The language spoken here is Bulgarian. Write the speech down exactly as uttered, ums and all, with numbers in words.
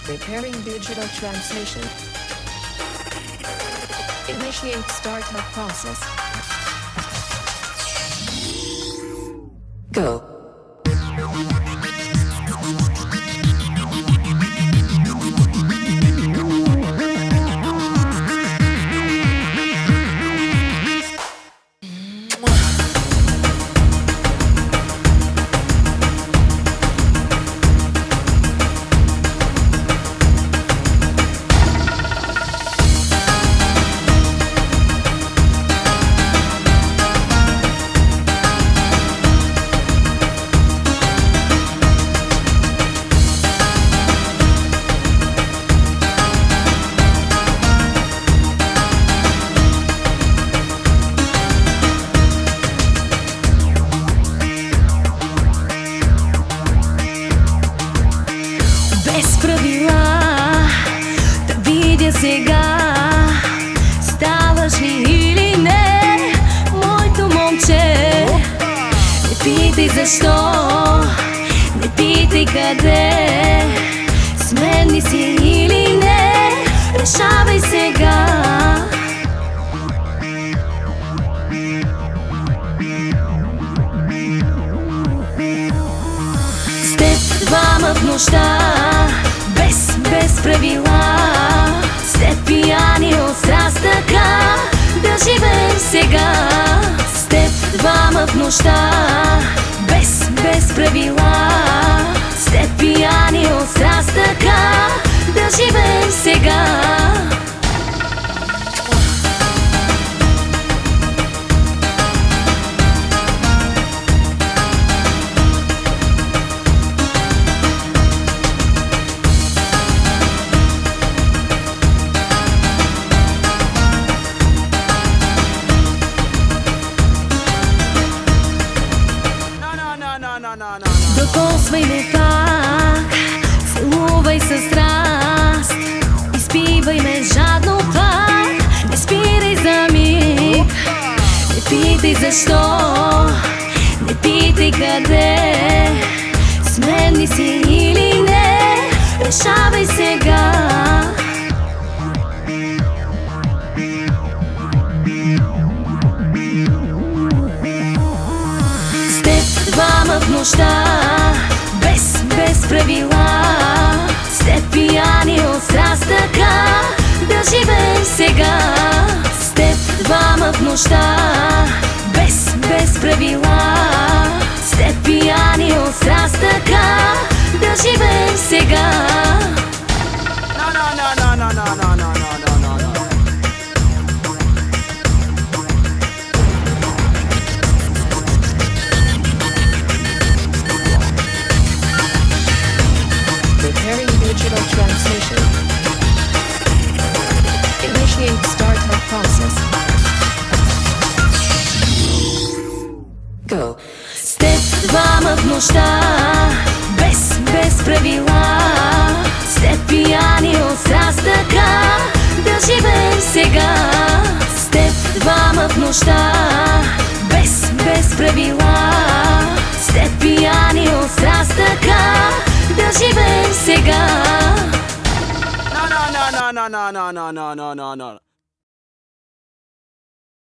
Preparing digital transmission. Initiate startup process. Go. Без правила да видя сега, ставаш ли или не, моето момче. Не питай защо, не питай къде, с мен ли си или не, решавай сега. С теб двама в нощта, без, без правила, с теб пияни от страст така, да живеем сега. С теб двама в нощта, без, без правила, с теб пияни от страст така, да живеем сега. Докосвай ме пак, целувай със страст, изпивай ме жадно пак, не спирай за миг. Не питай защо, не питай къде, с мен ли си или не, решавай сега. Двама в нощта, без, без правила, с теб пияни от страст така, да живеем сега. С теб двама в нощта, без, без правила, с теб пияни от страст така, да живеем сега. No, no, no, no, no, no, no, no, no, no, no. Preparing digital transmission. Initiate startup process. Go. С теб двама в нощта, без, без правила, с теб пияни от страст така, да живеем сега. С теб двама в нощта, без, без правила, с теб пияни от страст така, да живеем сега. No, no, no, no, no, no, no, no, no, no, no.